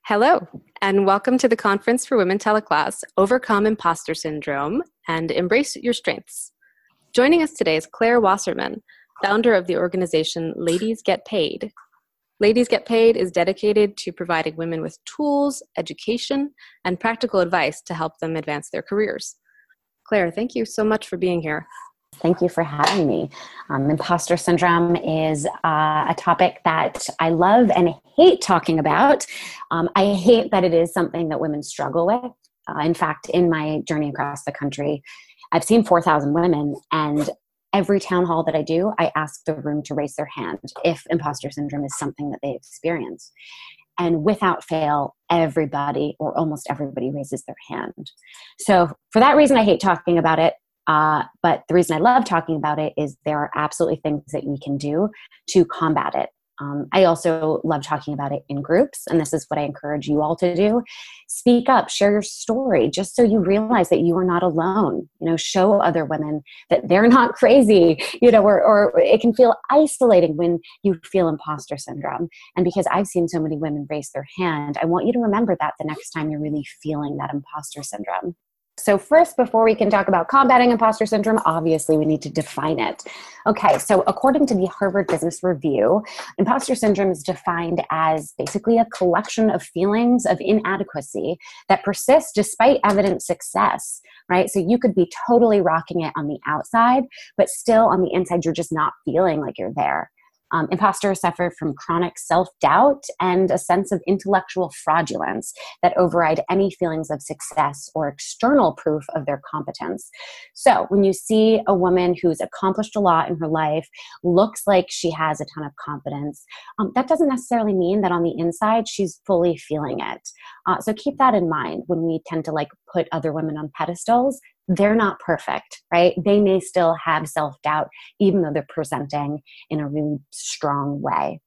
Hello, and welcome to the Conference for Women Teleclass, Overcome Imposter Syndrome and Embrace Your Strengths. Joining us today is Claire Wasserman, founder of the organization Ladies Get Paid. Ladies Get Paid is dedicated to providing women with tools, education, and practical advice to help them advance their careers. Claire, thank you so much for being here. Thank you for having me. Imposter syndrome is a topic that I love and hate talking about. I hate that it is something that women struggle with. In fact, in my journey across the country, I've seen 4,000 women, and every town hall that I do, I ask the room to raise their hand if imposter syndrome is something that they experience. And without fail, everybody or almost everybody raises their hand. So for that reason, I hate talking about it. But the reason I love talking about it is there are absolutely things that we can do to combat it. I also love talking about it in groups, and this is what I encourage you all to do. Speak up, share your story, just so you realize that you are not alone. Show other women that they're not crazy, or it can feel isolating when you feel imposter syndrome. And because I've seen so many women raise their hand, I want you to remember that the next time you're really feeling that imposter syndrome. So first, before we can talk about combating imposter syndrome, obviously we need to define it. Okay, so according to the Harvard Business Review, imposter syndrome is defined as basically a collection of feelings of inadequacy that persist despite evident success, right? So you could be totally rocking it on the outside, but still on the inside, you're just not feeling like you're there. Imposters suffer from chronic self-doubt and a sense of intellectual fraudulence that override any feelings of success or external proof of their competence. So when you see a woman who's accomplished a lot in her life, looks like she has a ton of competence, that doesn't necessarily mean that on the inside she's fully feeling it. So keep that in mind when we tend to put other women on pedestals. They're not perfect, right? They may still have self-doubt, even though they're presenting in a really strong way.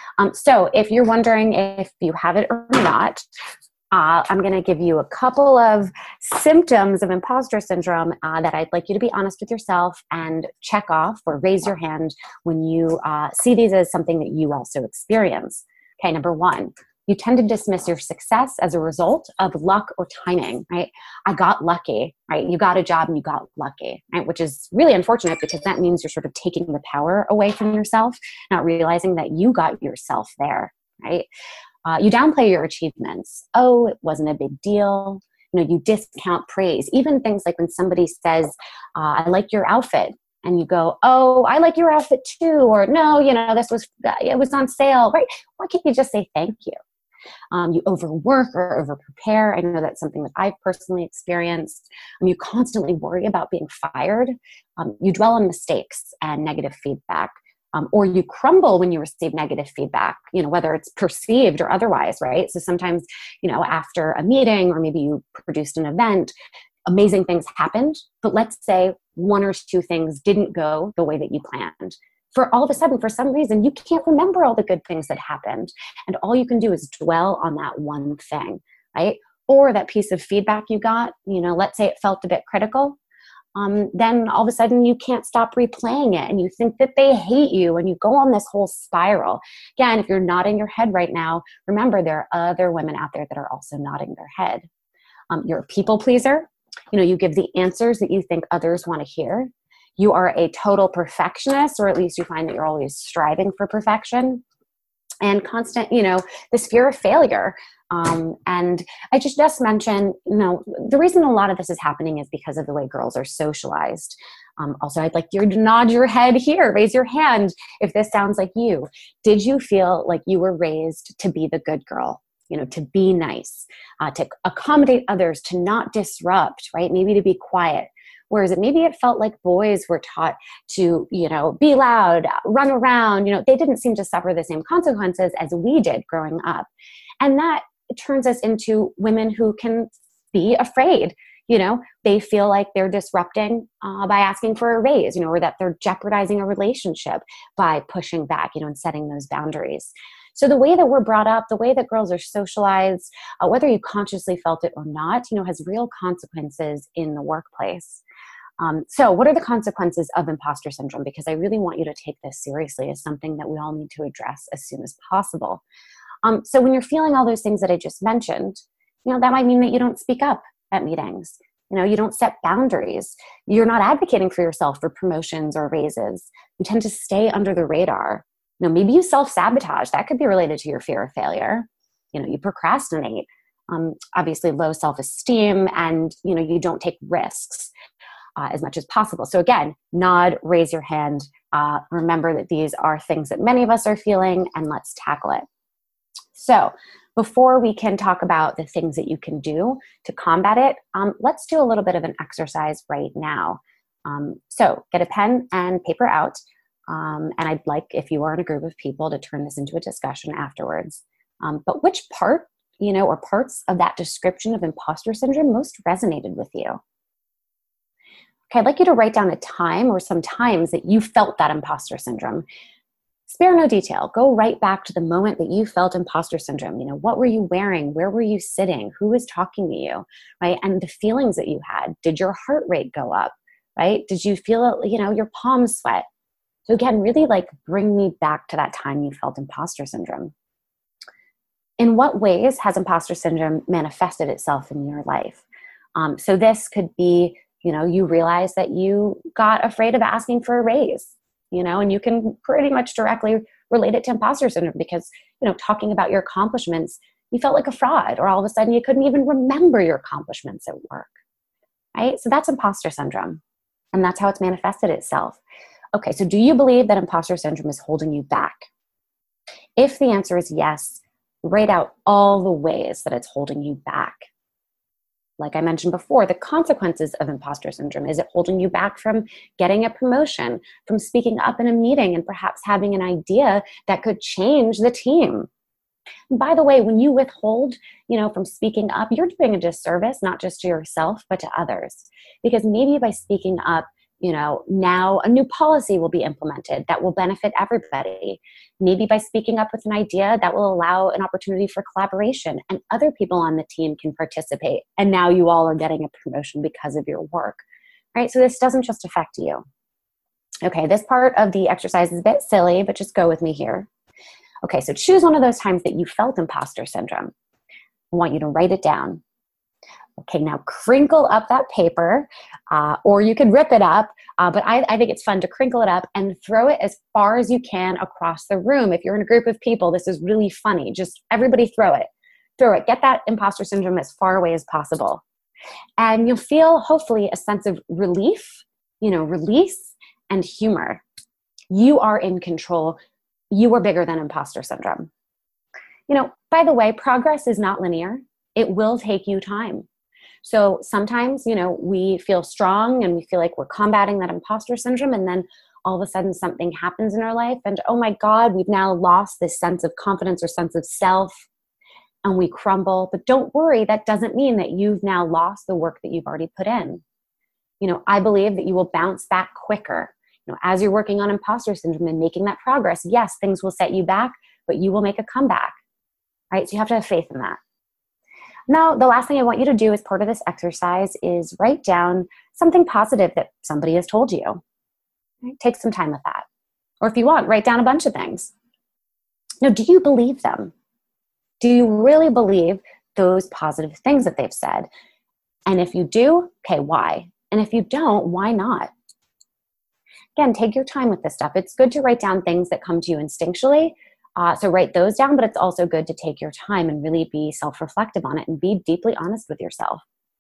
So if you're wondering if you have it or not, I'm going to give you a couple of symptoms of imposter syndrome that I'd like you to be honest with yourself and check off or raise your hand when you see these as something that you also experience. Okay, number one. You tend to dismiss your success as a result of luck or timing, right? I got lucky, right? You got a job and you got lucky, right? Which is really unfortunate because that means you're sort of taking the power away from yourself, not realizing that you got yourself there, right? You downplay your achievements. Oh, it wasn't a big deal. You discount praise. Even things like when somebody says, I like your outfit. And you go, oh, I like your outfit too. Or no, it was on sale, right? Why can't you just say thank you? You overwork or over-prepare. I know that's something that I've personally experienced. You constantly worry about being fired. You dwell on mistakes and negative feedback. Or you crumble when you receive negative feedback, whether it's perceived or otherwise, right? So sometimes, after a meeting or maybe you produced an event, amazing things happened, but let's say one or two things didn't go the way that you planned. For all of a sudden, for some reason, you can't remember all the good things that happened. And all you can do is dwell on that one thing, right? Or that piece of feedback you got, let's say it felt a bit critical. Then all of a sudden you can't stop replaying it and you think that they hate you and you go on this whole spiral. Again, if you're nodding your head right now, remember there are other women out there that are also nodding their head. You're a people pleaser. You give the answers that you think others want to hear. You are a total perfectionist, or at least you find that you're always striving for perfection. And constant, this fear of failure. And I just mentioned, the reason a lot of this is happening is because of the way girls are socialized. Also, I'd like you to nod your head here, raise your hand if this sounds like you. Did you feel like you were raised to be the good girl? To be nice, to accommodate others, to not disrupt, right? Maybe to be quiet. Whereas maybe it felt like boys were taught to, be loud, run around. They didn't seem to suffer the same consequences as we did growing up. And that turns us into women who can be afraid. They feel like they're disrupting by asking for a raise, or that they're jeopardizing a relationship by pushing back, and setting those boundaries. So the way that we're brought up, the way that girls are socialized, whether you consciously felt it or not, has real consequences in the workplace. So what are the consequences of imposter syndrome? Because I really want you to take this seriously as something that we all need to address as soon as possible. So when you're feeling all those things that I just mentioned, that might mean that you don't speak up at meetings. You don't set boundaries. You're not advocating for yourself for promotions or raises. You tend to stay under the radar. Maybe you self-sabotage. That could be related to your fear of failure. You procrastinate. Obviously low self-esteem, and you don't take risks as much as possible. So again, nod, raise your hand. Remember that these are things that many of us are feeling, and let's tackle it. So before we can talk about the things that you can do to combat it, let's do a little bit of an exercise right now. So get a pen and paper out. And I'd like, if you are in a group of people, to turn this into a discussion afterwards. But which part, or parts of that description of imposter syndrome most resonated with you? Okay, I'd like you to write down a time or some times that you felt that imposter syndrome. Spare no detail. Go right back to the moment that you felt imposter syndrome. What were you wearing? Where were you sitting? Who was talking to you, right? And the feelings that you had. Did your heart rate go up, right? Did you feel, your palms sweat? So again, really bring me back to that time you felt imposter syndrome. In what ways has imposter syndrome manifested itself in your life? So this could be, you realize that you got afraid of asking for a raise. And you can pretty much directly relate it to imposter syndrome because, talking about your accomplishments, you felt like a fraud, or all of a sudden you couldn't even remember your accomplishments at work, right? So that's imposter syndrome, and that's how it's manifested itself. Okay, so do you believe that imposter syndrome is holding you back? If the answer is yes, write out all the ways that it's holding you back. Like I mentioned before, the consequences of imposter syndrome. Is it holding you back from getting a promotion, from speaking up in a meeting and perhaps having an idea that could change the team? And by the way, when you withhold, from speaking up, you're doing a disservice, not just to yourself, but to others. Because maybe by speaking up, now a new policy will be implemented that will benefit everybody. Maybe by speaking up with an idea that will allow an opportunity for collaboration and other people on the team can participate. And now you all are getting a promotion because of your work, right? So this doesn't just affect you. Okay, this part of the exercise is a bit silly, but just go with me here. Okay, so choose one of those times that you felt imposter syndrome. I want you to write it down. Okay, now crinkle up that paper, or you could rip it up, but I think it's fun to crinkle it up and throw it as far as you can across the room. If you're in a group of people, this is really funny. Just everybody throw it. Throw it. Get that imposter syndrome as far away as possible. And you'll feel, hopefully, a sense of relief, release and humor. You are in control. You are bigger than imposter syndrome. By the way, progress is not linear. It will take you time. So sometimes, we feel strong and we feel like we're combating that imposter syndrome, and then all of a sudden something happens in our life and, oh my God, we've now lost this sense of confidence or sense of self, and we crumble. But don't worry, that doesn't mean that you've now lost the work that you've already put in. I believe that you will bounce back quicker. As you're working on imposter syndrome and making that progress, yes, things will set you back, but you will make a comeback, right? So you have to have faith in that. Now, the last thing I want you to do as part of this exercise is write down something positive that somebody has told you. Right? Take some time with that. Or if you want, write down a bunch of things. Now, do you believe them? Do you really believe those positive things that they've said? And if you do, okay, why? And if you don't, why not? Again, take your time with this stuff. It's good to write down things that come to you instinctually. So write those down, but it's also good to take your time and really be self-reflective on it and be deeply honest with yourself.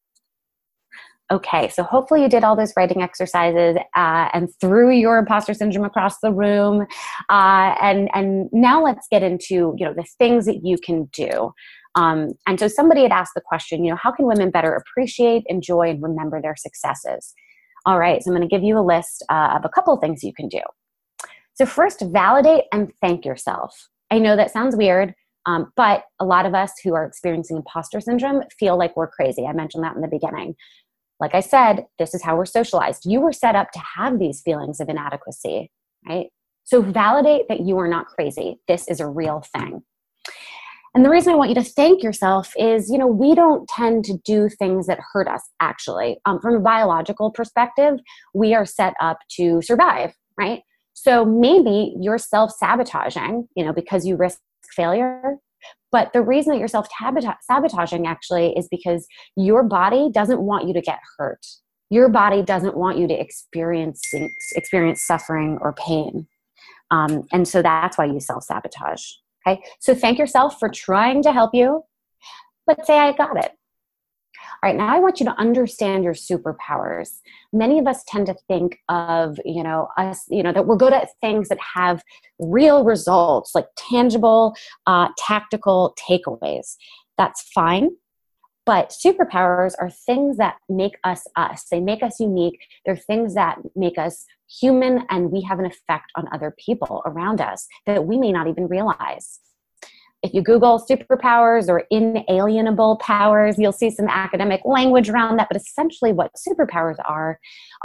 Okay, so hopefully you did all those writing exercises and threw your imposter syndrome across the room. And now let's get into the things that you can do. And so somebody had asked the question, how can women better appreciate, enjoy, and remember their successes? All right, so I'm going to give you a list of a couple of things you can do. So first, validate and thank yourself. I know that sounds weird, but a lot of us who are experiencing imposter syndrome feel like we're crazy. I mentioned that in the beginning. Like I said, this is how we're socialized. You were set up to have these feelings of inadequacy, right? So validate that you are not crazy. This is a real thing. And the reason I want you to thank yourself is, we don't tend to do things that hurt us, actually. From a biological perspective, we are set up to survive, right? So maybe you're self-sabotaging, because you risk failure, But the reason that you're self-sabotaging actually is because your body doesn't want you to get hurt. Your body doesn't want you to experience suffering or pain. And so that's why you self-sabotage. Okay. So thank yourself for trying to help you, but say, I got it. All right, now I want you to understand your superpowers. Many of us tend to think of, that we're good at things that have real results, like tangible, tactical takeaways. That's fine. But superpowers are things that make us us. They make us unique. They're things that make us human, and we have an effect on other people around us that we may not even realize. If you Google superpowers or inalienable powers, you'll see some academic language around that. But essentially what superpowers are,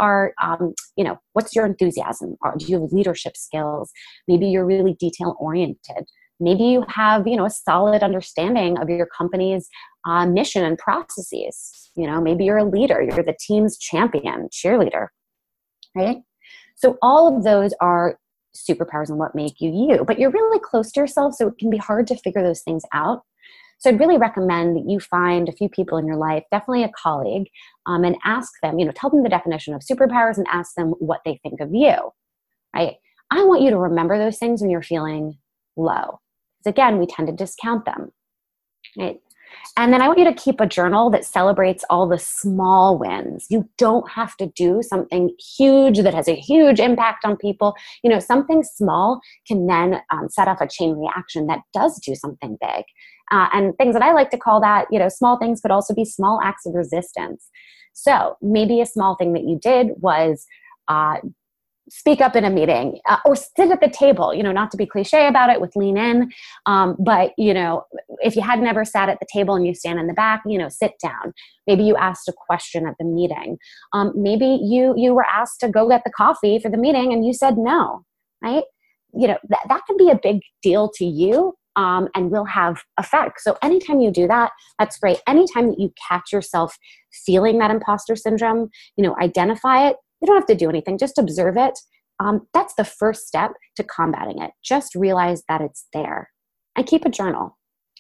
what's your enthusiasm? Do you have leadership skills? Maybe you're really detail oriented. Maybe you have, a solid understanding of your company's mission and processes. Maybe you're a leader. You're the team's champion, cheerleader, right? So all of those are superpowers and what make you you, but you're really close to yourself, so it can be hard to figure those things out. So I'd really recommend that you find a few people in your life, definitely a colleague, and ask them, tell them the definition of superpowers and ask them what they think of you, right? I want you to remember those things when you're feeling low, because again, we tend to discount them, right? And then I want you to keep a journal that celebrates all the small wins. You don't have to do something huge that has a huge impact on people. Something small can then set off a chain reaction that does do something big. And things that I like to call that, small things could also be small acts of resistance. So maybe a small thing that you did was speak up in a meeting or sit at the table, not to be cliche about it with lean in. But, if you had never sat at the table and you stand in the back, sit down. Maybe you asked a question at the meeting. Maybe you were asked to go get the coffee for the meeting and you said no, right? That can be a big deal to you. And will have effect. So anytime you do that, that's great. Anytime that you catch yourself feeling that imposter syndrome, identify it. You don't have to do anything, just observe it. That's the first step to combating it. Just realize that it's there and keep a journal.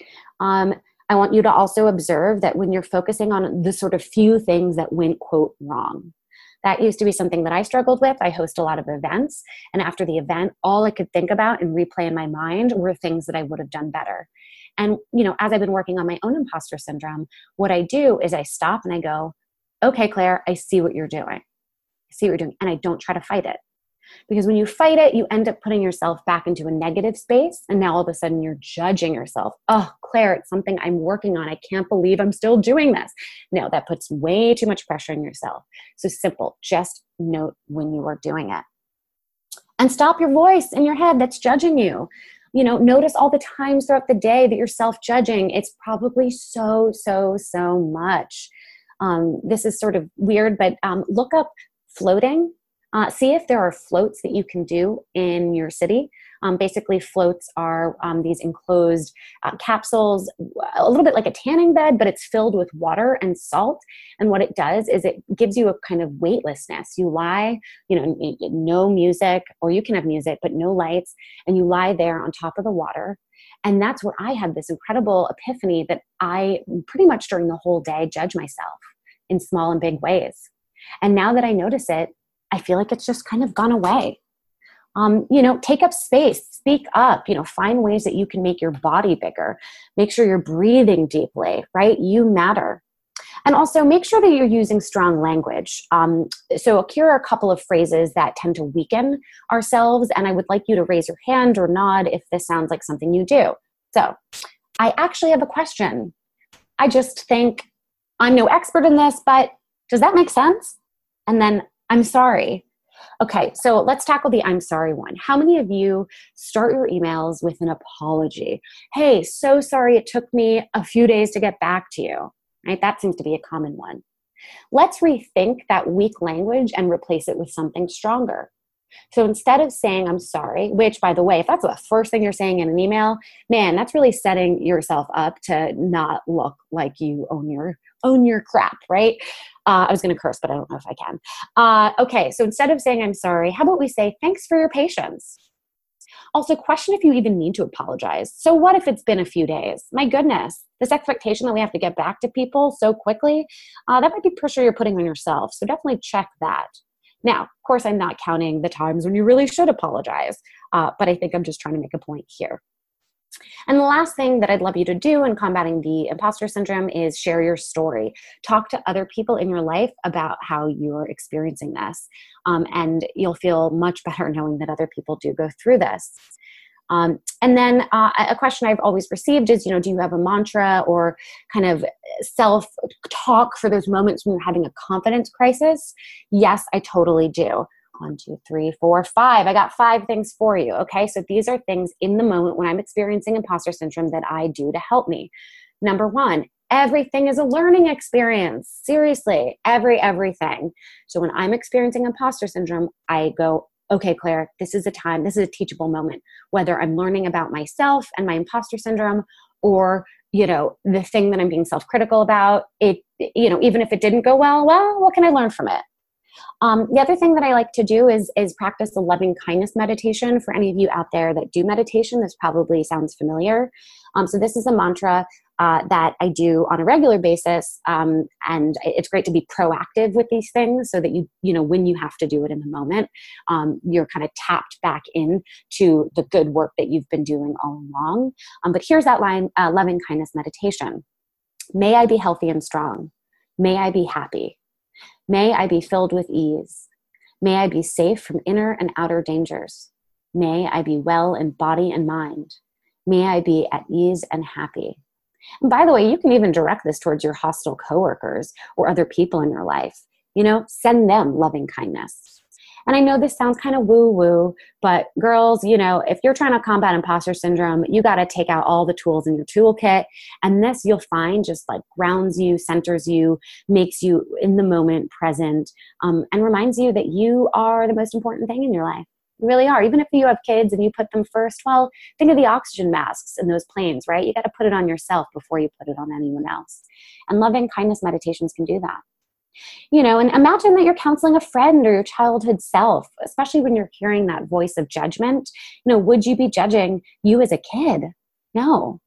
I want you to also observe that when you're focusing on the sort of few things that went, quote, wrong. That used to be something that I struggled with. I host a lot of events, and after the event, all I could think about and replay in my mind were things that I would have done better. And, as I've been working on my own imposter syndrome, what I do is I stop and I go, okay, Claire, I see what you're doing. And I don't try to fight it. Because when you fight it, you end up putting yourself back into a negative space. And now all of a sudden you're judging yourself. Oh, Claire, it's something I'm working on. I can't believe I'm still doing this. No, that puts way too much pressure on yourself. So simple, just note when you are doing it. And stop your voice in your head that's judging you. Notice all the times throughout the day that you're self-judging. It's probably so much. This is sort of weird, but look up floating. See if there are floats that you can do in your city. Basically, floats are these enclosed capsules, a little bit like a tanning bed, but it's filled with water and salt. And what it does is it gives you a kind of weightlessness. You lie, no music, or you can have music, but no lights, and you lie there on top of the water. And that's where I had this incredible epiphany that I pretty much during the whole day judge myself in small and big ways. And now that I notice it, I feel like it's just kind of gone away. Take up space, speak up, find ways that you can make your body bigger. Make sure you're breathing deeply, right? You matter. And also make sure that you're using strong language. So here are a couple of phrases that tend to weaken ourselves. And I would like you to raise your hand or nod if this sounds like something you do. So I actually have a question. I just think I'm no expert in this, but does that make sense? And then I'm sorry. Okay, so let's tackle the I'm sorry one. How many of you start your emails with an apology? Hey, so sorry it took me a few days to get back to you, right? That seems to be a common one. Let's rethink that weak language and replace it with something stronger. So instead of saying I'm sorry, which by the way, if that's the first thing you're saying in an email, man, that's really setting yourself up to not look like you own your crap, right? I was going to curse, but I don't know if I can. Okay, so instead of saying I'm sorry, how about we say thanks for your patience? Also, question if you even need to apologize. So what if it's been a few days? My goodness, this expectation that we have to get back to people so quickly, that might be pressure you're putting on yourself. So definitely check that. Now, of course, I'm not counting the times when you really should apologize, but I think I'm just trying to make a point here. And the last thing that I'd love you to do in combating the imposter syndrome is share your story. Talk to other people in your life about how you're experiencing this. And you'll feel much better knowing that other people do go through this. And then a question I've always received is, do you have a mantra or kind of self-talk for those moments when you're having a confidence crisis? Yes, I totally do. 1, 2, 3, 4, 5. I got 5 things for you. Okay. So these are things in the moment when I'm experiencing imposter syndrome that I do to help me. Number 1, everything is a learning experience. Seriously, everything. So when I'm experiencing imposter syndrome, I go, okay, Claire, this is a teachable moment, whether I'm learning about myself and my imposter syndrome or, the thing that I'm being self-critical about it, even if it didn't go well, what can I learn from it? The other thing that I like to do is practice a loving kindness meditation. For any of you out there that do meditation, this probably sounds familiar. So this is a mantra that I do on a regular basis. And it's great to be proactive with these things so that when you have to do it in the moment, you're kind of tapped back in to the good work that you've been doing all along. But here's that line, loving kindness meditation. May I be healthy and strong. May I be happy. May I be filled with ease. May I be safe from inner and outer dangers. May I be well in body and mind. May I be at ease and happy. And by the way, you can even direct this towards your hostile coworkers or other people in your life. Send them loving kindness. And I know this sounds kind of woo-woo, but girls, if you're trying to combat imposter syndrome, you got to take out all the tools in your toolkit. And this you'll find just like grounds you, centers you, makes you in the moment present, and reminds you that you are the most important thing in your life. You really are. Even if you have kids and you put them first, well, think of the oxygen masks in those planes, right? You got to put it on yourself before you put it on anyone else. And loving kindness meditations can do that. And imagine that you're counseling a friend or your childhood self, especially when you're hearing that voice of judgment. Would you be judging you as a kid? No.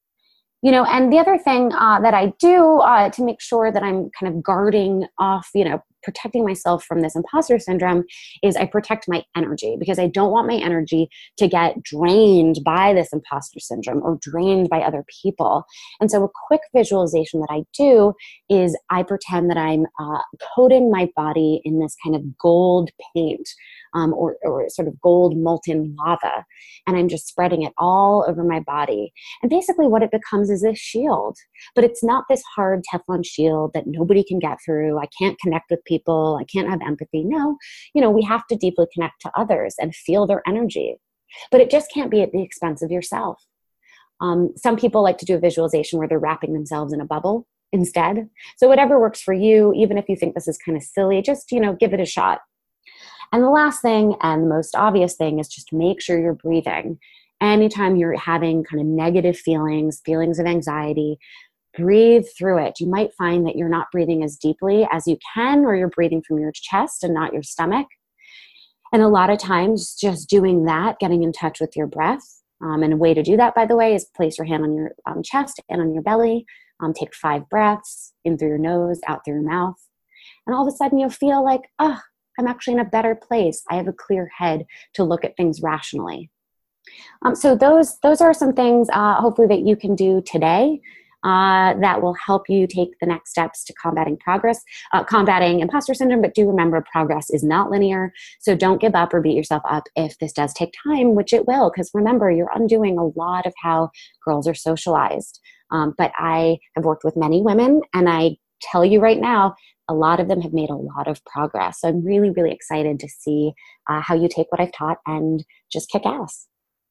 And the other thing that I do to make sure that I'm kind of guarding off, protecting myself from this imposter syndrome is I protect my energy because I don't want my energy to get drained by this imposter syndrome or drained by other people. And so a quick visualization that I do is I pretend that I'm coating my body in this kind of gold paint or sort of gold molten lava. And I'm just spreading it all over my body. And basically what it becomes is this shield. But it's not this hard Teflon shield that nobody can get through. I can't connect with people. I can't have empathy. No, we have to deeply connect to others and feel their energy. But it just can't be at the expense of yourself. Some people like to do a visualization where they're wrapping themselves in a bubble instead. So whatever works for you, even if you think this is kind of silly, just, give it a shot. And the last thing and the most obvious thing is just make sure you're breathing. Anytime you're having kind of negative feelings of anxiety, breathe through it. You might find that you're not breathing as deeply as you can, or you're breathing from your chest and not your stomach. And a lot of times just doing that, getting in touch with your breath. And a way to do that, by the way, is place your hand on your chest and on your belly. Take 5 breaths in through your nose, out through your mouth. And all of a sudden you'll feel like, I'm actually in a better place. I have a clear head to look at things rationally. So those are some things hopefully that you can do today that will help you take the next steps to combating imposter syndrome. But do remember, progress is not linear. So don't give up or beat yourself up if this does take time, which it will. Because remember, you're undoing a lot of how girls are socialized. But I have worked with many women, and I tell you right now, a lot of them have made a lot of progress. So I'm really, really excited to see how you take what I've taught and just kick ass.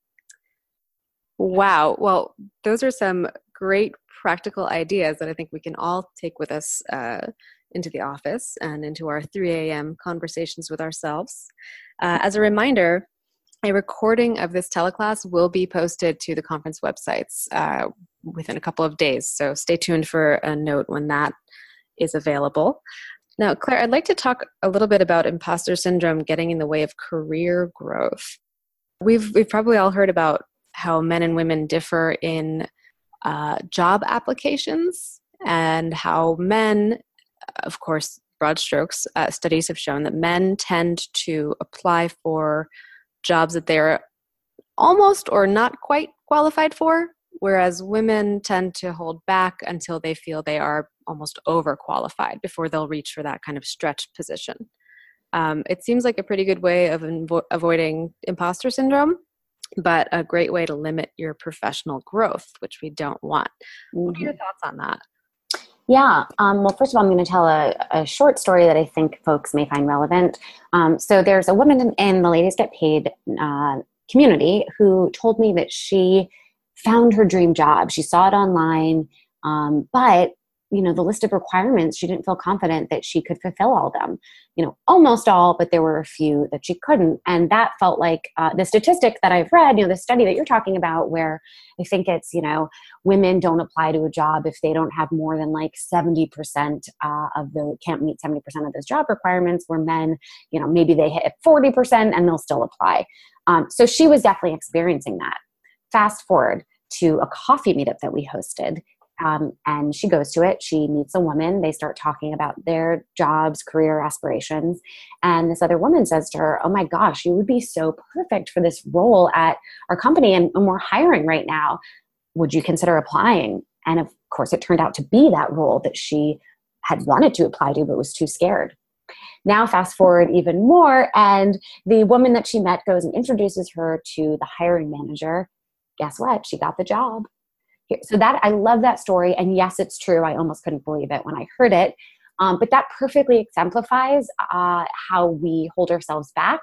Wow. Well, those are some great practical ideas that I think we can all take with us into the office and into our 3 a.m. conversations with ourselves. As a reminder, a recording of this teleclass will be posted to the conference websites within a couple of days. So stay tuned for a note when that is available. Now, Claire, I'd like to talk a little bit about imposter syndrome getting in the way of career growth. We've probably all heard about how men and women differ in job applications, and how men, of course, broad strokes, studies have shown that men tend to apply for jobs that they're almost or not quite qualified for, whereas women tend to hold back until they feel they are almost overqualified before they'll reach for that kind of stretch position. It seems like a pretty good way of avoiding imposter syndrome, but a great way to limit your professional growth, which we don't want. What are your thoughts on that? Yeah. Well, first of all, I'm going to tell a short story that I think folks may find relevant. So there's a woman in the Ladies Get Paid community who told me that she found her dream job. She saw it online, but the list of requirements, she didn't feel confident that she could fulfill all of them. Almost all, but there were a few that she couldn't. And that felt like the statistic that I've read, the study that you're talking about, where I think it's, women don't apply to a job if they don't have more than like 70% can't meet 70% of those job requirements, where men, maybe they hit 40% and they'll still apply. So she was definitely experiencing that. Fast forward to a coffee meetup that we hosted. And she goes to it. She meets a woman. They start talking about their jobs, career aspirations. And this other woman says to her, "Oh my gosh, you would be so perfect for this role at our company. And we're hiring right now. Would you consider applying?" And of course, it turned out to be that role that she had wanted to apply to, but was too scared. Now, fast forward even more. And the woman that she met goes and introduces her to the hiring manager. Guess what? She got the job. So I love that story. And yes, it's true. I almost couldn't believe it when I heard it. But that perfectly exemplifies how we hold ourselves back,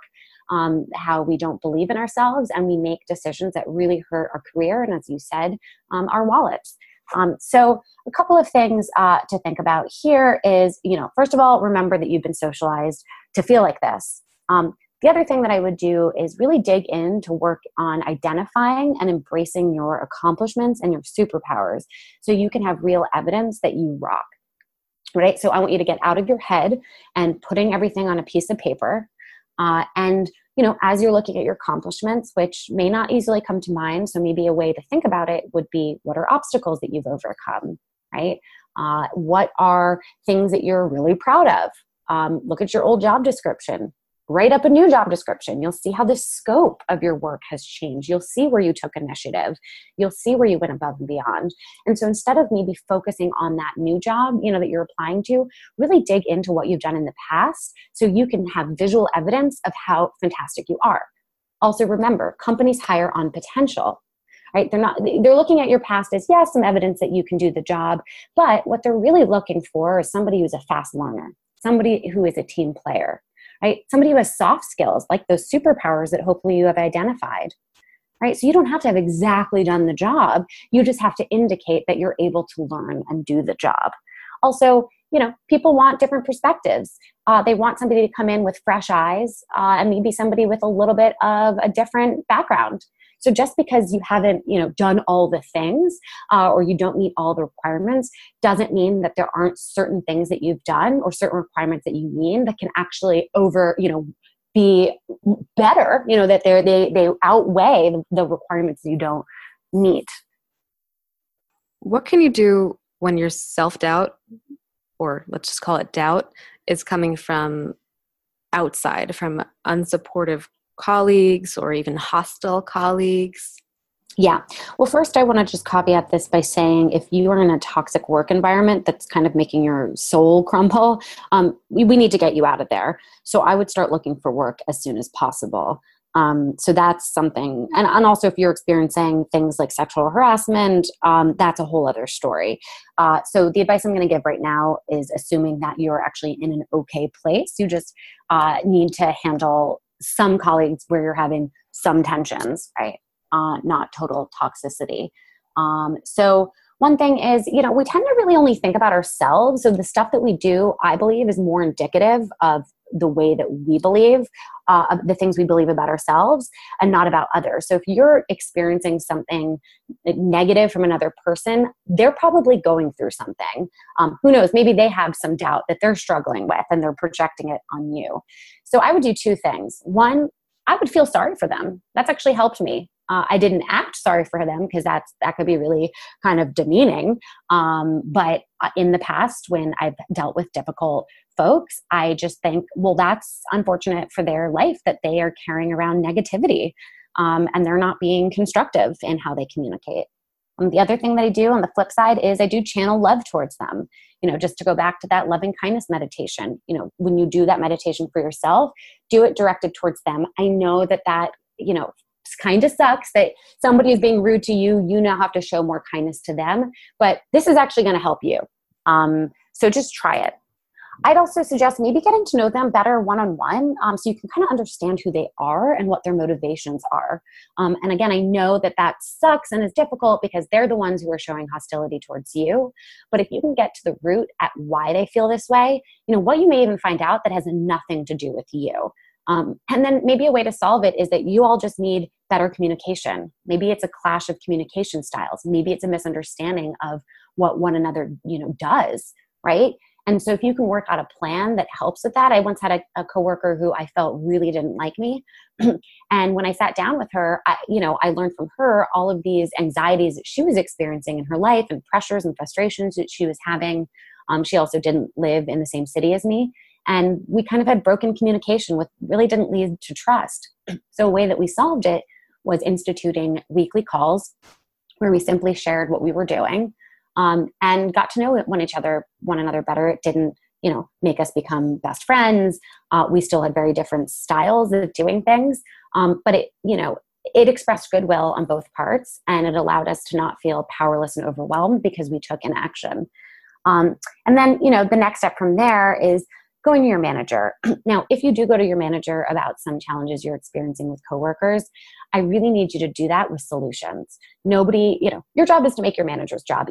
how we don't believe in ourselves, and we make decisions that really hurt our career. And as you said, our wallets. So a couple of things to think about here is, first of all, remember that you've been socialized to feel like this. The other thing that I would do is really dig in to work on identifying and embracing your accomplishments and your superpowers so you can have real evidence that you rock, right? So I want you to get out of your head and putting everything on a piece of paper. And as you're looking at your accomplishments, which may not easily come to mind, so maybe a way to think about it would be, what are obstacles that you've overcome, right? What are things that you're really proud of? Look at your old job description. Write up a new job description. You'll see how the scope of your work has changed. You'll see where you took initiative. You'll see where you went above and beyond. And so instead of maybe focusing on that new job, that you're applying to, really dig into what you've done in the past so you can have visual evidence of how fantastic you are. Also remember, companies hire on potential, right? They're looking at your past as, yes, some evidence that you can do the job, but what they're really looking for is somebody who's a fast learner, somebody who is a team player, right? Somebody who has soft skills, like those superpowers that hopefully you have identified, right? So you don't have to have exactly done the job. You just have to indicate that you're able to learn and do the job. Also, people want different perspectives. They want somebody to come in with fresh eyes and maybe somebody with a little bit of a different background. So just because you haven't, done all the things or you don't meet all the requirements doesn't mean that there aren't certain things that you've done or certain requirements that you meet that can actually be better, that they outweigh the requirements you don't meet. What can you do when your self-doubt, or let's just call it doubt, is coming from outside, from unsupportive colleagues or even hostile colleagues? Yeah. Well, first, I want to just caveat this by saying if you are in a toxic work environment that's kind of making your soul crumble, we need to get you out of there. So I would start looking for work as soon as possible. So that's something. And also if you're experiencing things like sexual harassment, that's a whole other story. So the advice I'm going to give right now is assuming that you're actually in an okay place. You just need to handle some colleagues where you're having some tensions, right? Not total toxicity. So one thing is, we tend to really only think about ourselves. So the stuff that we do, I believe, is more indicative of the way that we believe, of the things we believe about ourselves and not about others. So if you're experiencing something negative from another person, they're probably going through something. Who knows? Maybe they have some doubt that they're struggling with and they're projecting it on you. So I would do two things. One, I would feel sorry for them. That's actually helped me. I didn't act sorry for them because that could be really kind of demeaning. But in the past, when I've dealt with difficult folks, I just think, well, that's unfortunate for their life that they are carrying around negativity, and they're not being constructive in how they communicate. The other thing that I do on the flip side is I do channel love towards them. Just to go back to that loving kindness meditation, when you do that meditation for yourself, do it directed towards them. I know that kind of sucks that somebody is being rude to you. You now have to show more kindness to them, but this is actually going to help you. So just try it. I'd also suggest maybe getting to know them better one-on-one, so you can kind of understand who they are and what their motivations are. And again, I know that sucks and is difficult because they're the ones who are showing hostility towards you. But if you can get to the root at why they feel this way, what you may even find out that has nothing to do with you. And then maybe a way to solve it is that you all just need better communication. Maybe it's a clash of communication styles. Maybe it's a misunderstanding of what one another, does, right? And so if you can work out a plan that helps with that. I once had a coworker who I felt really didn't like me. And when I sat down with her, I learned from her all of these anxieties that she was experiencing in her life and pressures and frustrations that she was having. She also didn't live in the same city as me. And we kind of had broken communication, which really didn't lead to trust. So a way that we solved it was instituting weekly calls where we simply shared what we were doing, and got to know one another better. It didn't, make us become best friends. We still had very different styles of doing things, but it expressed goodwill on both parts, and it allowed us to not feel powerless and overwhelmed because we took an action. And then, the next step from there is going to your manager. Now, if you do go to your manager about some challenges you're experiencing with coworkers, I really need you to do that with solutions. Nobody, your job is to make your manager's job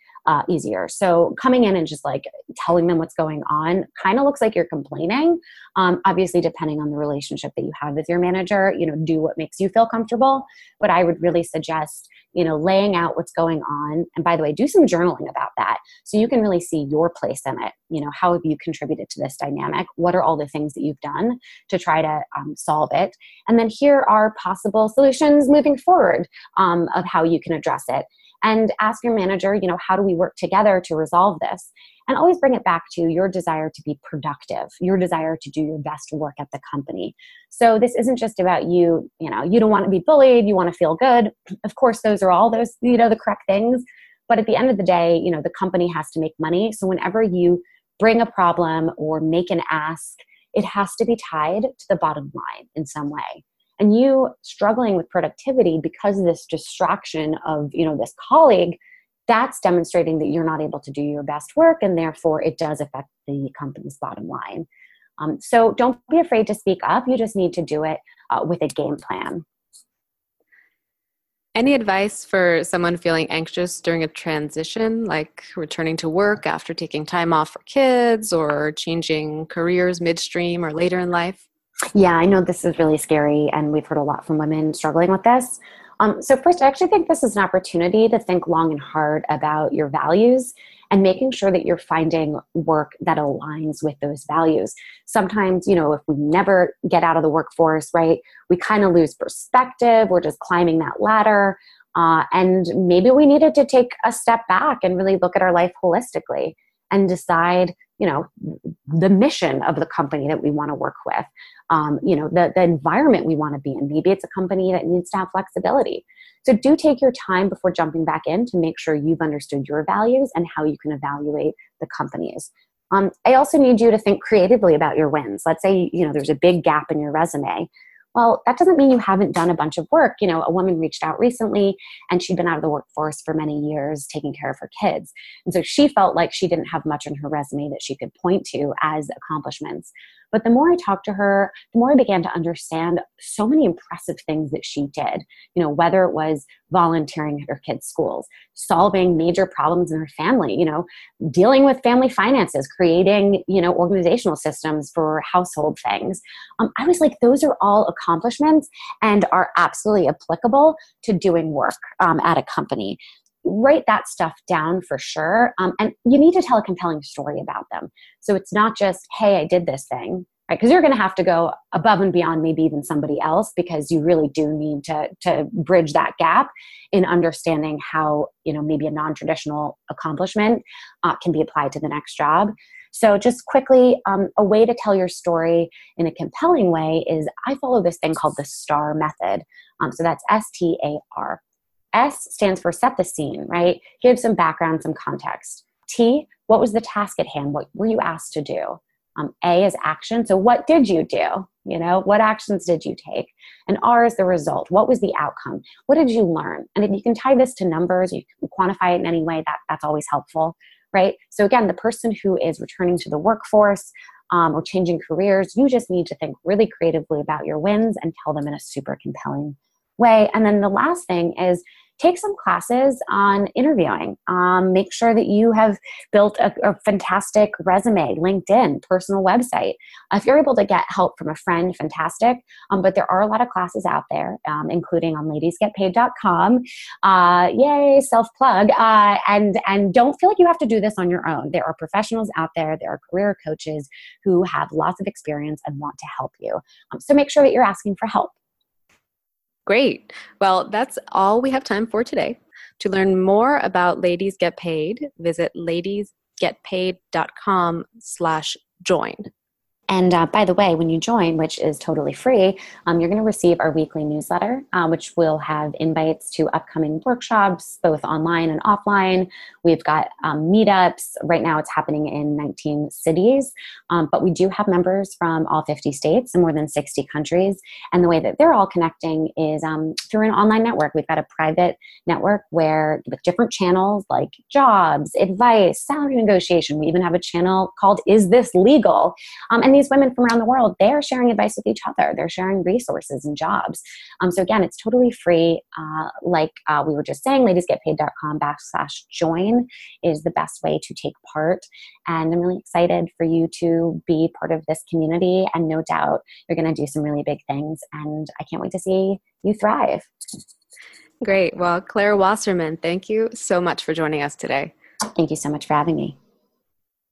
easier. So coming in and just telling them what's going on kind of looks like you're complaining. Obviously, depending on the relationship that you have with your manager, do what makes you feel comfortable. But I would really suggest, laying out what's going on. And by the way, do some journaling about that so you can really see your place in it. How have you contributed to this dynamic? What are all the things that you've done to try to solve it? And then here are possible solutions moving forward, of how you can address it. And ask your manager, how do we work together to resolve this? And always bring it back to your desire to be productive, your desire to do your best work at the company. So this isn't just about you, you don't want to be bullied, you want to feel good. Of course, those are all those, the correct things. But at the end of the day, the company has to make money. So whenever you bring a problem or make an ask, it has to be tied to the bottom line in some way. And you struggling with productivity because of this distraction of, this colleague, that's demonstrating that you're not able to do your best work, and therefore it does affect the company's bottom line. So don't be afraid to speak up. You just need to do it with a game plan. Any advice for someone feeling anxious during a transition, like returning to work after taking time off for kids or changing careers midstream or later in life? Yeah, I know this is really scary, and we've heard a lot from women struggling with this. So first, I actually think this is an opportunity to think long and hard about your values and making sure that you're finding work that aligns with those values. Sometimes, if we never get out of the workforce, right, we kind of lose perspective. We're just climbing that ladder. And maybe we needed to take a step back and really look at our life holistically and decide, the mission of the company that we want to work with, the environment we want to be in. Maybe it's a company that needs to have flexibility. So do take your time before jumping back in to make sure you've understood your values and how you can evaluate the company's. I also need you to think creatively about your wins. Let's say, there's a big gap in your resume. Well, that doesn't mean you haven't done a bunch of work. A woman reached out recently and she'd been out of the workforce for many years taking care of her kids. And so she felt like she didn't have much in her resume that she could point to as accomplishments. But the more I talked to her, the more I began to understand so many impressive things that she did, whether it was volunteering at her kids' schools, solving major problems in her family, dealing with family finances, creating, organizational systems for household things. I was like, those are all accomplishments and are absolutely applicable to doing work at a company. Write that stuff down for sure. And you need to tell a compelling story about them. So it's not just, hey, I did this thing. right? Because you're going to have to go above and beyond maybe even somebody else, because you really do need to bridge that gap in understanding how, maybe a non-traditional accomplishment can be applied to the next job. So just quickly, a way to tell your story in a compelling way is I follow this thing called the STAR method. So that's STAR. S stands for set the scene, right? Give some background, some context. T, what was the task at hand? What were you asked to do? A is action. So what did you do? What actions did you take? And R is the result. What was the outcome? What did you learn? And if you can tie this to numbers, you can quantify it in any way, that's always helpful, right? So again, the person who is returning to the workforce or changing careers, you just need to think really creatively about your wins and tell them in a super compelling way. And then the last thing is take some classes on interviewing. Make sure that you have built a fantastic resume, LinkedIn, personal website. If you're able to get help from a friend, fantastic. But there are a lot of classes out there, including on ladiesgetpaid.com. Yay, self-plug. And don't feel like you have to do this on your own. There are professionals out there. There are career coaches who have lots of experience and want to help you. So make sure that you're asking for help. Great. Well, that's all we have time for today. To learn more about Ladies Get Paid, visit ladiesgetpaid.com/join. And by the way, when you join, which is totally free, you're going to receive our weekly newsletter, which will have invites to upcoming workshops, both online and offline. We've got meetups. Right now it's happening in 19 cities, but we do have members from all 50 states and more than 60 countries. And the way that they're all connecting is through an online network. We've got a private network with different channels like jobs, advice, salary negotiation. We even have a channel called Is This Legal? And these women from around the world, they're sharing advice with each other. They're sharing resources and jobs. So again, it's totally free. Like we were just saying, ladiesgetpaid.com/join is the best way to take part. And I'm really excited for you to be part of this community. And no doubt you're going to do some really big things. And I can't wait to see you thrive. Great. Well, Claire Wasserman, thank you so much for joining us today. Thank you so much for having me.